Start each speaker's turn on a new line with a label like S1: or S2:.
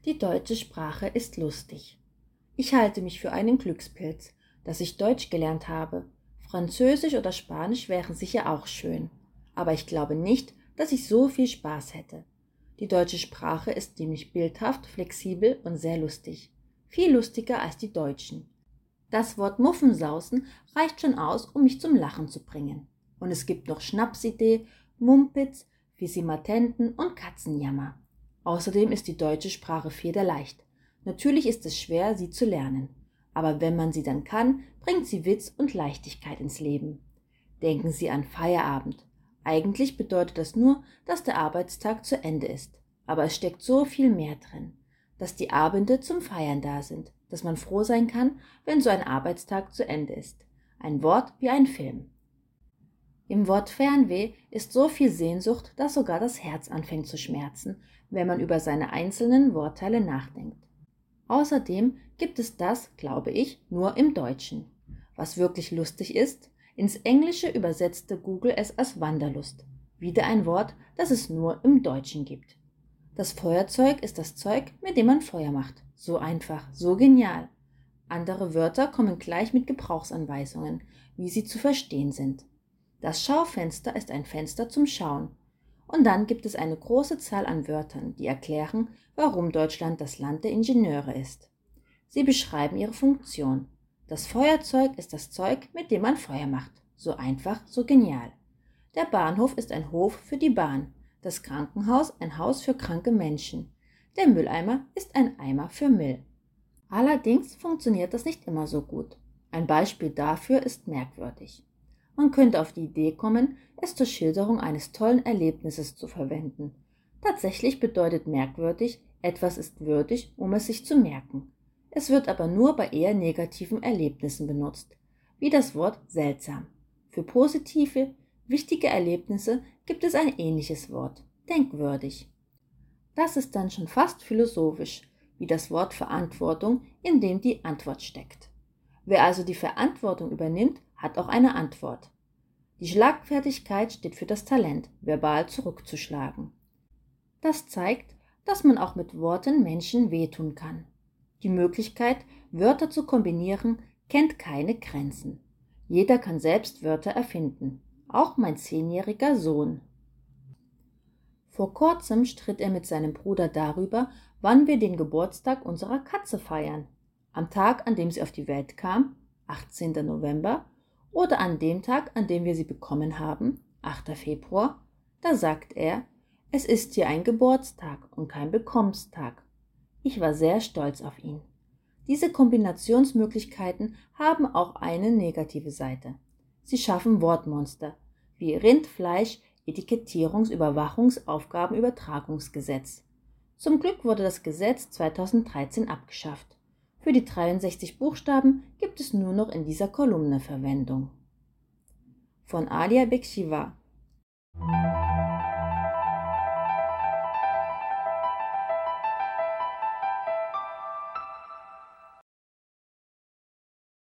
S1: Die deutsche Sprache ist lustig. Ich halte mich für einen Glückspilz, dass ich Deutsch gelernt habe. Französisch oder Spanisch wären sicher auch schön. Aber ich glaube nicht, dass ich so viel Spaß hätte. Die deutsche Sprache ist ziemlich bildhaft, flexibel und sehr lustig. Viel lustiger als die Deutschen. Das Wort Muffensausen reicht schon aus, um mich zum Lachen zu bringen. Und es gibt noch Schnapsidee, Mumpitz, Fisimatenten und Katzenjammer. Außerdem ist die deutsche Sprache federleicht. Natürlich ist es schwer, sie zu lernen. Aber wenn man sie dann kann, bringt sie Witz und Leichtigkeit ins Leben. Denken Sie an Feierabend. Eigentlich bedeutet das nur, dass der Arbeitstag zu Ende ist. Aber es steckt so viel mehr drin. Dass die Abende zum Feiern da sind. Dass man froh sein kann, wenn so ein Arbeitstag zu Ende ist. Ein Wort wie ein Film. Im Wort Fernweh ist so viel Sehnsucht, dass sogar das Herz anfängt zu schmerzen, wenn man über seine einzelnen Wortteile nachdenkt. Außerdem gibt es das, glaube ich, nur im Deutschen. Was wirklich lustig ist, ins Englische übersetzte Google es als Wanderlust. Wieder ein Wort, das es nur im Deutschen gibt. Das Feuerzeug ist das Zeug, mit dem man Feuer macht. So einfach, so genial. Andere Wörter kommen gleich mit Gebrauchsanweisungen, wie sie zu verstehen sind. Das Schaufenster ist ein Fenster zum Schauen. Und dann gibt es eine große Zahl an Wörtern, die erklären, warum Deutschland das Land der Ingenieure ist. Sie beschreiben ihre Funktion. Das Feuerzeug ist das Zeug, mit dem man Feuer macht. So einfach, so genial. Der Bahnhof ist ein Hof für die Bahn. Das Krankenhaus ein Haus für kranke Menschen. Der Mülleimer ist ein Eimer für Müll. Allerdings funktioniert das nicht immer so gut. Ein Beispiel dafür ist merkwürdig. Man könnte auf die Idee kommen, es zur Schilderung eines tollen Erlebnisses zu verwenden. Tatsächlich bedeutet merkwürdig, etwas ist würdig, um es sich zu merken. Es wird aber nur bei eher negativen Erlebnissen benutzt, wie das Wort seltsam. Für positive, wichtige Erlebnisse gibt es ein ähnliches Wort, denkwürdig. Das ist dann schon fast philosophisch, wie das Wort Verantwortung, in dem die Antwort steckt. Wer also die Verantwortung übernimmt, hat auch eine Antwort. Die Schlagfertigkeit steht für das Talent, verbal zurückzuschlagen. Das zeigt, dass man auch mit Worten Menschen wehtun kann. Die Möglichkeit, Wörter zu kombinieren, kennt keine Grenzen. Jeder kann selbst Wörter erfinden, auch mein 10-jähriger Sohn. Vor kurzem stritt er mit seinem Bruder darüber, wann wir den Geburtstag unserer Katze feiern. Am Tag, an dem sie auf die Welt kam, 18. November, oder an dem Tag, an dem wir sie bekommen haben, 8. Februar, da sagt er, es ist hier ein Geburtstag und kein Bekommstag. Ich war sehr stolz auf ihn. Diese Kombinationsmöglichkeiten haben auch eine negative Seite. Sie schaffen Wortmonster, wie Rindfleisch, Etikettierungs-, Überwachungs-, Aufgabenübertragungsgesetz. Zum Glück wurde das Gesetz 2013 abgeschafft. Für die 63 Buchstaben gibt es nur noch in dieser Kolumne Verwendung. Von Alia Bekshiva.